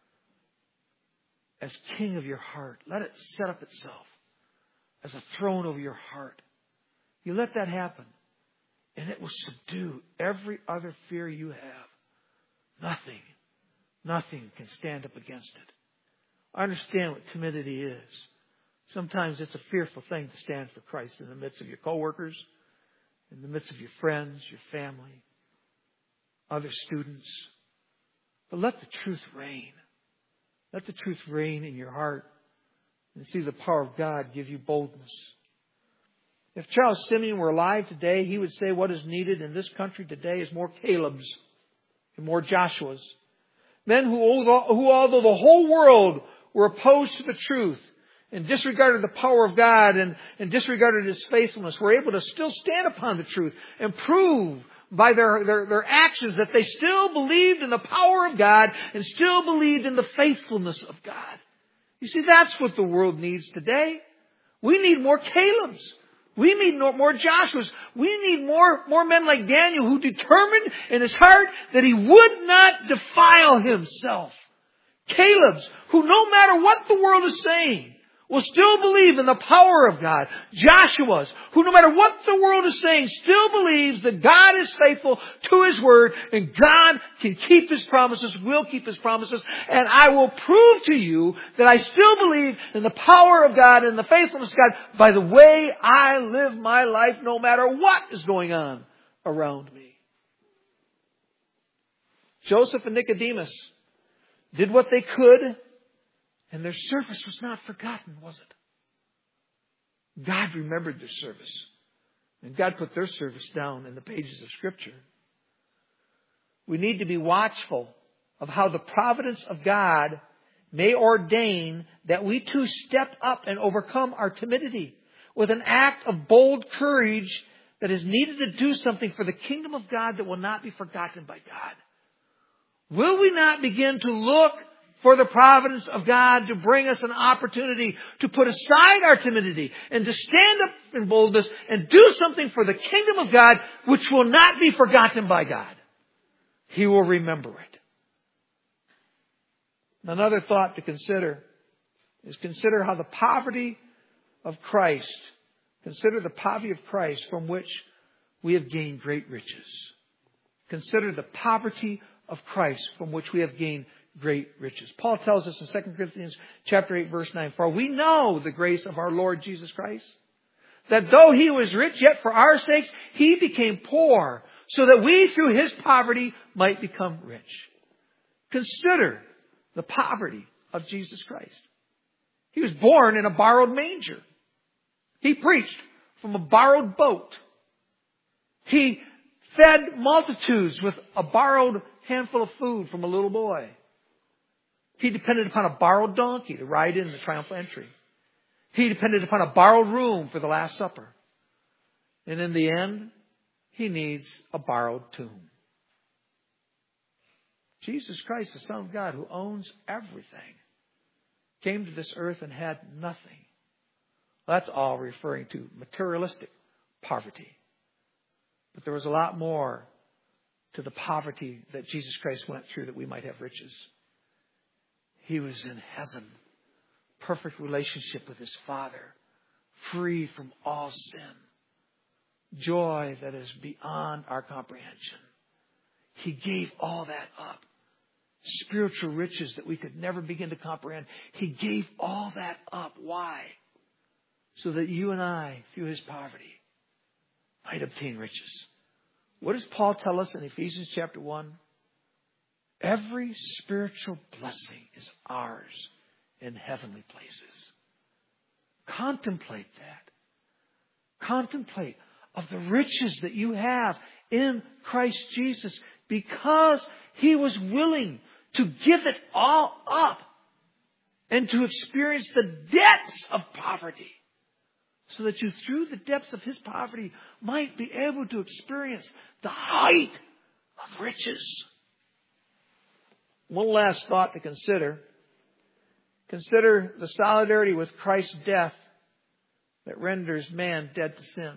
as king of your heart. Let it set up itself as a throne over your heart. You let that happen, and it will subdue every other fear you have. Nothing, nothing can stand up against it. I understand what timidity is. Sometimes it's a fearful thing to stand for Christ in the midst of your coworkers, in the midst of your friends, your family, other students. But let the truth reign. Let the truth reign in your heart and see the power of God give you boldness. If Charles Simeon were alive today, he would say what is needed in this country today is more Calebs and more Joshuas. Men who, who, although the whole world were opposed to the truth and disregarded the power of God and, and disregarded His faithfulness, were able to still stand upon the truth and prove by their, their, their actions that they still believed in the power of God and still believed in the faithfulness of God. You see, that's what the world needs today. We need more Calebs. We need more Joshuas. We need more, more men like Daniel who determined in his heart that he would not defile himself. Calebs who, no matter what the world is saying, will still believe in the power of God. Joshua's, who no matter what the world is saying, still believes that God is faithful to His Word and God can keep His promises, will keep His promises. And I will prove to you that I still believe in the power of God and the faithfulness of God by the way I live my life no matter what is going on around me. Joseph and Nicodemus did what they could, and their service was not forgotten, was it? God remembered their service. And God put their service down in the pages of Scripture. We need to be watchful of how the providence of God may ordain that we too step up and overcome our timidity with an act of bold courage that is needed to do something for the kingdom of God that will not be forgotten by God. Will we not begin to look for the providence of God to bring us an opportunity to put aside our timidity and to stand up in boldness and do something for the kingdom of God which will not be forgotten by God? He will remember it. Another thought to consider is consider how the poverty of Christ, consider the poverty of Christ from which we have gained great riches. Consider the poverty of Christ from which we have gained great riches. Paul tells us in Second Corinthians chapter eight, verse nine, for we know the grace of our Lord Jesus Christ, that though He was rich, yet for our sakes He became poor, so that we through His poverty might become rich. Consider the poverty of Jesus Christ. He was born in a borrowed manger. He preached from a borrowed boat. He fed multitudes with a borrowed handful of food from a little boy. He depended upon a borrowed donkey to ride in the triumphal entry. He depended upon a borrowed room for the Last Supper. And in the end, He needs a borrowed tomb. Jesus Christ, the Son of God, who owns everything, came to this earth and had nothing. That's all referring to materialistic poverty. But there was a lot more to the poverty that Jesus Christ went through that we might have riches. He was in heaven, perfect relationship with His Father, free from all sin, joy that is beyond our comprehension. He gave all that up. Spiritual riches that we could never begin to comprehend. He gave all that up. Why? So that you and I, through His poverty, might obtain riches. What does Paul tell us in Ephesians chapter one? Every spiritual blessing is ours in heavenly places. Contemplate that. Contemplate of the riches that you have in Christ Jesus because He was willing to give it all up and to experience the depths of poverty so that you, through the depths of His poverty, might be able to experience the height of riches. One last thought to consider. Consider the solidarity with Christ's death that renders man dead to sin.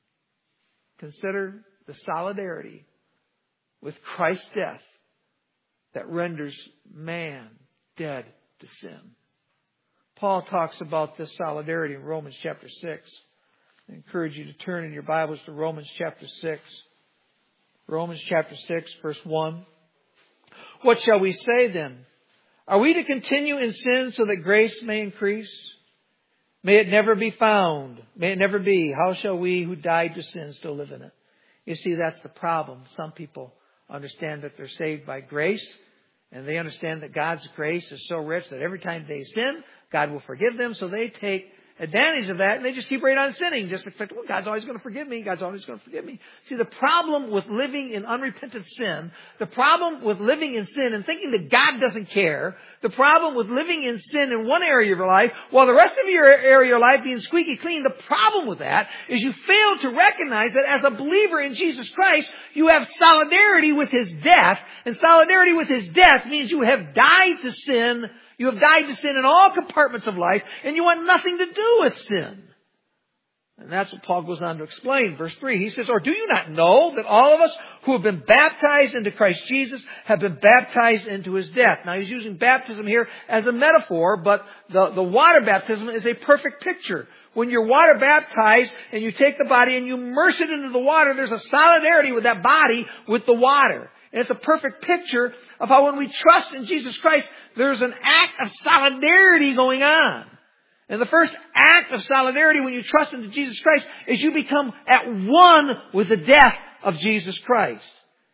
Consider the solidarity with Christ's death that renders man dead to sin. Paul talks about this solidarity in Romans chapter six. I encourage you to turn in your Bibles to Romans chapter six. Romans chapter six, verse one. What shall we say then? Are we to continue in sin so that grace may increase? May it never be found. May it never be. How shall we who died to sin still live in it? You see, that's the problem. Some people understand that they're saved by grace, and they understand that God's grace is so rich that every time they sin, God will forgive them. So they take advantage of that, and they just keep right on sinning. Just expect, well, God's always going to forgive me. God's always going to forgive me. See, the problem with living in unrepentant sin, the problem with living in sin and thinking that God doesn't care, the problem with living in sin in one area of your life, while the rest of your area of your life being squeaky clean, the problem with that is you fail to recognize that as a believer in Jesus Christ, you have solidarity with His death, and solidarity with His death means you have died to sin. You have died to sin in all compartments of life, and you want nothing to do with sin. And that's what Paul goes on to explain. Verse three, he says, or do you not know that all of us who have been baptized into Christ Jesus have been baptized into His death? Now he's using baptism here as a metaphor, but the, the water baptism is a perfect picture. When you're water baptized and you take the body and you immerse it into the water, there's a solidarity with that body with the water. And it's a perfect picture of how when we trust in Jesus Christ, there's an act of solidarity going on. And the first act of solidarity when you trust into Jesus Christ is you become at one with the death of Jesus Christ.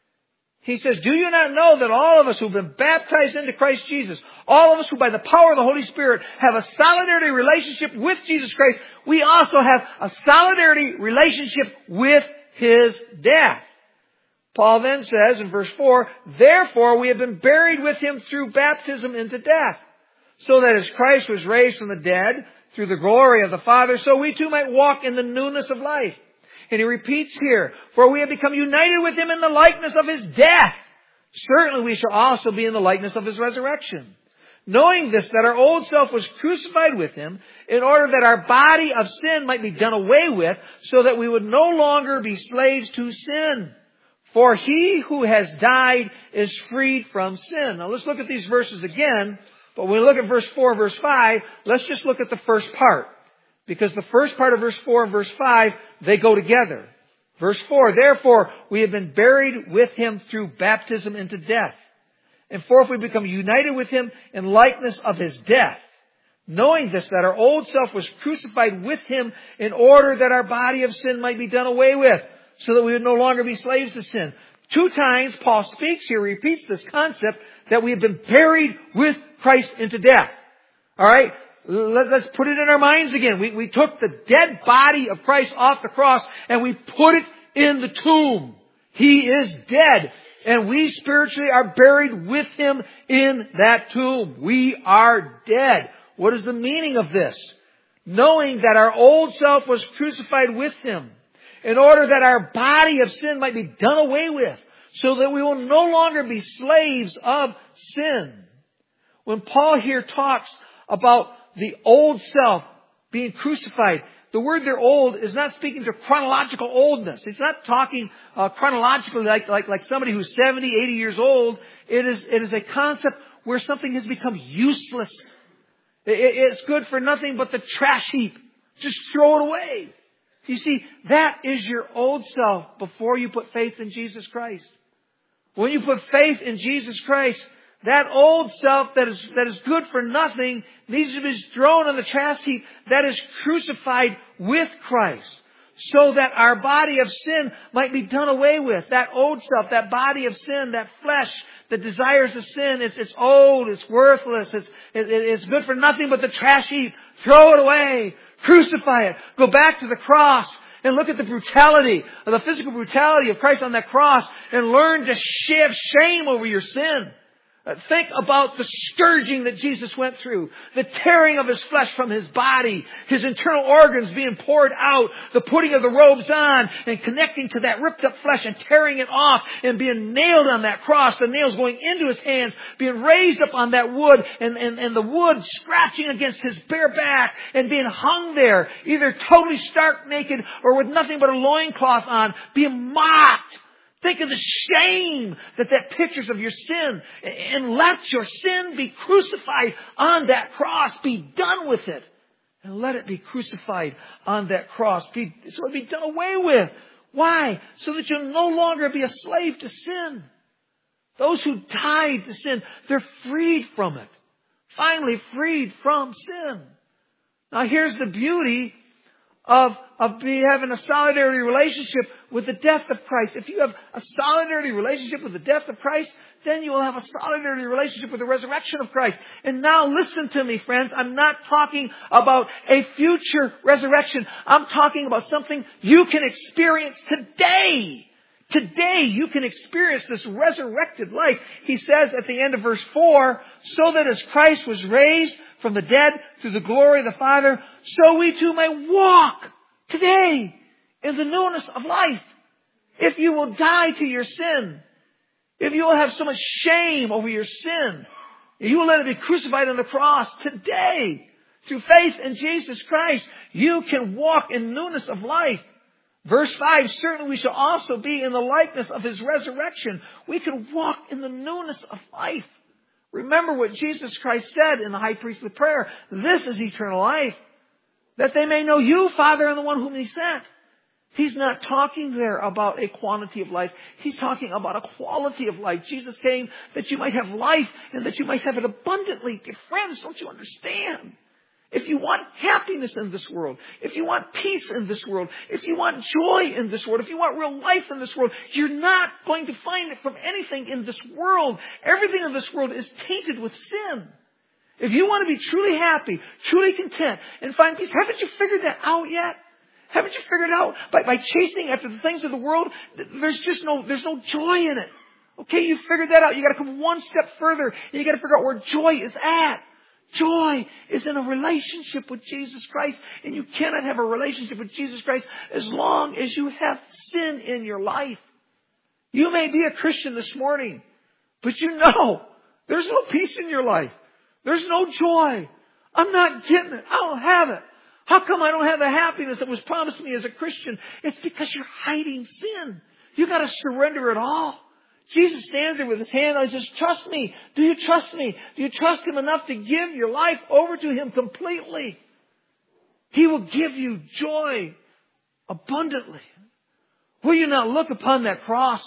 He says, do you not know that all of us who've been baptized into Christ Jesus, all of us who by the power of the Holy Spirit have a solidarity relationship with Jesus Christ, we also have a solidarity relationship with His death. Paul then says in verse four, therefore we have been buried with Him through baptism into death, so that as Christ was raised from the dead through the glory of the Father, so we too might walk in the newness of life. And he repeats here, for we have become united with Him in the likeness of His death. Certainly we shall also be in the likeness of His resurrection. Knowing this, that our old self was crucified with Him, in order that our body of sin might be done away with, so that we would no longer be slaves to sin. For he who has died is freed from sin. Now let's look at these verses again. But when we look at verse four and verse five, let's just look at the first part. Because the first part of verse four and verse five, they go together. Verse four, therefore we have been buried with Him through baptism into death. And fourth, we become united with Him in likeness of His death. Knowing this, that our old self was crucified with Him in order that our body of sin might be done away with, so that we would no longer be slaves to sin. Two times Paul speaks here, repeats this concept that we have been buried with Christ into death. Alright? Let's put it in our minds again. We, we took the dead body of Christ off the cross and we put it in the tomb. He is dead. And we spiritually are buried with Him in that tomb. We are dead. What is the meaning of this? Knowing that our old self was crucified with Him, in order that our body of sin might be done away with, so that we will no longer be slaves of sin. When Paul here talks about the old self being crucified, the word there, old, is not speaking to chronological oldness. It's not talking uh, chronologically like, like, like somebody who's seventy, eighty years old. It is, it is a concept where something has become useless. It, it's good for nothing but the trash heap. Just throw it away. You see, that is your old self before you put faith in Jesus Christ. When you put faith in Jesus Christ, that old self that is, that is good for nothing needs to be thrown on the trash heap. That is crucified with Christ, so that our body of sin might be done away with. That old self, that body of sin, that flesh that desires to sin, it's, it's old, it's worthless, it's, it, it's good for nothing but the trash heap. Throw it away. Crucify it. Go back to the cross and look at the brutality, the physical brutality of Christ on that cross, and learn to have shame over your sin. Think about the scourging that Jesus went through, the tearing of His flesh from His body, His internal organs being poured out, the putting of the robes on and connecting to that ripped up flesh and tearing it off and being nailed on that cross, the nails going into His hands, being raised up on that wood and, and, and the wood scratching against His bare back and being hung there, either totally stark naked or with nothing but a loincloth on, being mocked. Think of the shame that that pictures of your sin. And let your sin be crucified on that cross. Be done with it. And let it be crucified on that cross. Be, so it be done away with. Why? So that you'll no longer be a slave to sin. Those who died to sin, they're freed from it. Finally freed from sin. Now here's the beauty of, of be having a solidarity relationship with the death of Christ. If you have a solidarity relationship with the death of Christ, then you will have a solidarity relationship with the resurrection of Christ. And now listen to me, friends. I'm not talking about a future resurrection. I'm talking about something you can experience today. Today you can experience this resurrected life. He says at the end of verse four, so that as Christ was raised from the dead through the glory of the Father, so we too may walk today in the newness of life. If you will die to your sin, if you will have so much shame over your sin, you will let it be crucified on the cross today. Through faith in Jesus Christ, you can walk in newness of life. Verse five, certainly we shall also be in the likeness of His resurrection. We can walk in the newness of life. Remember what Jesus Christ said in the high priestly prayer. This is eternal life, that they may know you, Father, and the one whom He sent. He's not talking there about a quantity of life. He's talking about a quality of life. Jesus came that you might have life and that you might have it abundantly. Dear friends, don't you understand? If you want happiness in this world, if you want peace in this world, if you want joy in this world, if you want real life in this world, you're not going to find it from anything in this world. Everything in this world is tainted with sin. If you want to be truly happy, truly content, and find peace, haven't you figured that out yet? Haven't you figured out by, by chasing after the things of the world, there's just no, there's no joy in it. Okay, you figured that out. You got to come one step further, and you got to figure out where joy is at. Joy is in a relationship with Jesus Christ, and you cannot have a relationship with Jesus Christ as long as you have sin in your life. You may be a Christian this morning, but you know there's no peace in your life. There's no joy. I'm not getting it. I don't have it. How come I don't have the happiness that was promised me as a Christian? It's because you're hiding sin. You got to surrender it all. Jesus stands there with His hand and says, trust me. Do you trust me? Do you trust Him enough to give your life over to Him completely? He will give you joy abundantly. Will you not look upon that cross?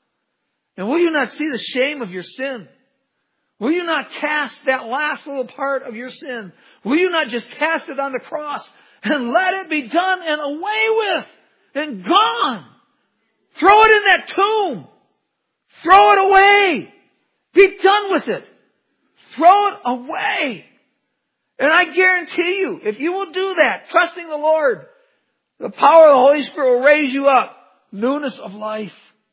And will you not see the shame of your sin? Will you not cast that last little part of your sin? Will you not just cast it on the cross and let it be done and away with and gone? Throw it in that tomb. Throw it away. Be done with it. Throw it away. And I guarantee you, if you will do that, trusting the Lord, the power of the Holy Spirit will raise you up. Newness of life.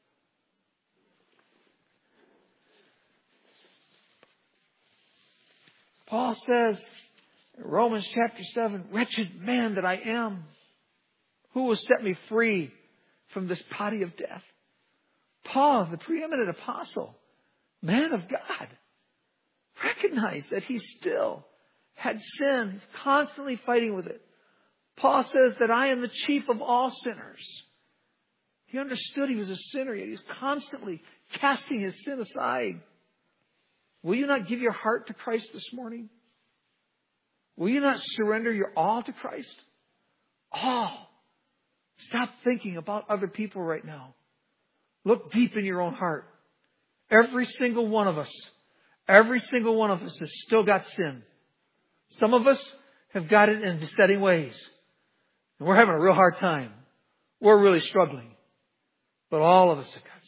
Paul says in Romans chapter seven, wretched man that I am, who will set me free from this body of death? Paul, the preeminent apostle, man of God, recognized that he still had sin. He's constantly fighting with it. Paul says that I am the chief of all sinners. He understood he was a sinner, yet he's constantly casting his sin aside. Will you not give your heart to Christ this morning? Will you not surrender your all to Christ? All. Stop thinking about other people right now. Look deep in your own heart. Every single one of us, every single one of us has still got sin. Some of us have got it in besetting ways. And we're having a real hard time. We're really struggling. But all of us have got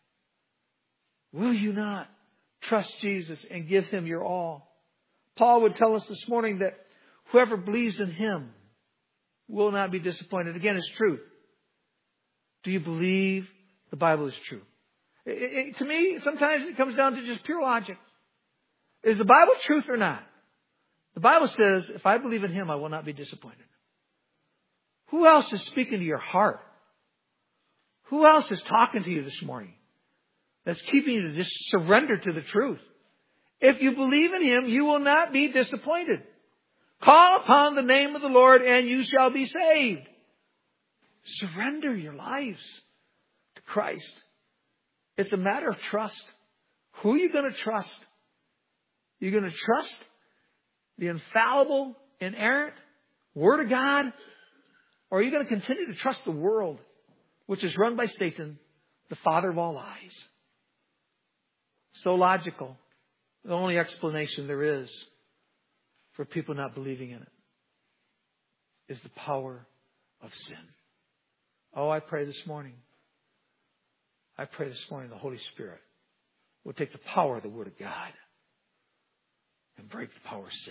sin. Will you not trust Jesus and give Him your all? Paul would tell us this morning that whoever believes in Him will not be disappointed. Again, it's truth. Do you believe the Bible is true? It, it, to me, sometimes it comes down to just pure logic. Is the Bible truth or not? The Bible says, if I believe in Him, I will not be disappointed. Who else is speaking to your heart? Who else is talking to you this morning that's keeping you to just surrender to the truth? If you believe in Him, you will not be disappointed. Call upon the name of the Lord and you shall be saved. Surrender your lives to Christ. It's a matter of trust. Who are you going to trust? You're going to trust the infallible, inerrant Word of God? Or are you going to continue to trust the world, which is run by Satan, the father of all lies? So logical. The only explanation there is for people not believing in it is the power of sin. Oh, I pray this morning. I pray this morning the Holy Spirit will take the power of the Word of God and break the power of sin.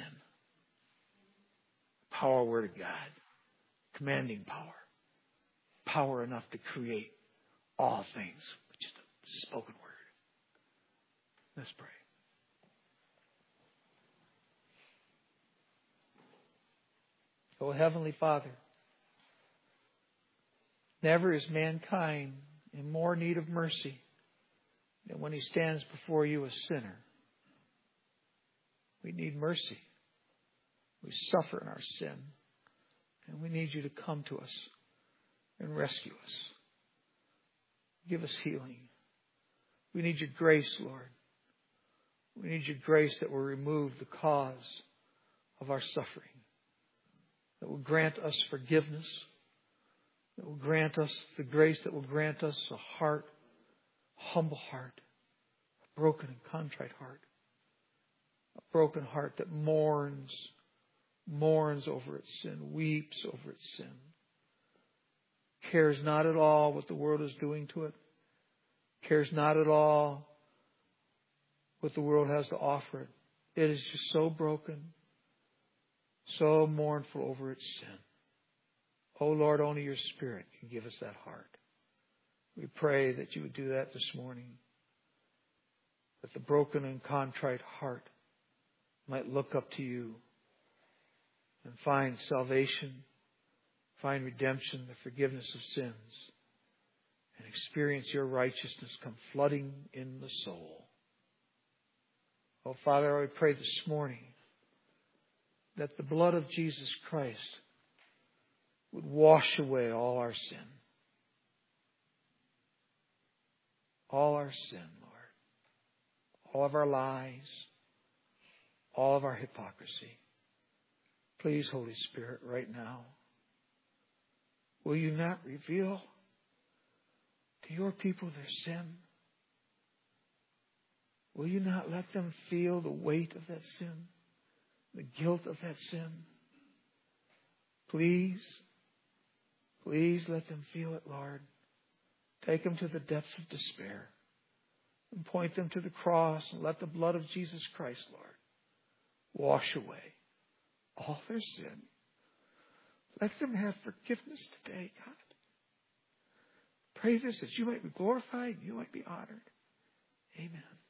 Power of the Word of God. Commanding power. Power enough to create all things with just a spoken word. Let's pray. Oh, Heavenly Father, never is mankind in more need of mercy than when he stands before you a sinner. We need mercy. We suffer in our sin. And we need you to come to us and rescue us. Give us healing. We need your grace, Lord. We need your grace that will remove the cause of our suffering, that will grant us forgiveness, that will grant us the grace that will grant us a heart, a humble heart, a broken and contrite heart, a broken heart that mourns, mourns over its sin, weeps over its sin, cares not at all what the world is doing to it, cares not at all what the world has to offer it. It is just so broken, so mournful over its sin. Oh Lord, only your Spirit can give us that heart. We pray that you would do that this morning, that the broken and contrite heart might look up to you and find salvation, find redemption, the forgiveness of sins, and experience your righteousness come flooding in the soul. Oh, Father, I pray this morning that the blood of Jesus Christ would wash away all our sin. All our sin, Lord. All of our lies. All of our hypocrisy. Please, Holy Spirit, right now, will you not reveal to your people their sin? Will you not let them feel the weight of that sin, the guilt of that sin? Please, please let them feel it, Lord. Take them to the depths of despair and point them to the cross and let the blood of Jesus Christ, Lord, wash away all their sin. Let them have forgiveness today, God. Pray this that you might be glorified, you might be honored. Amen.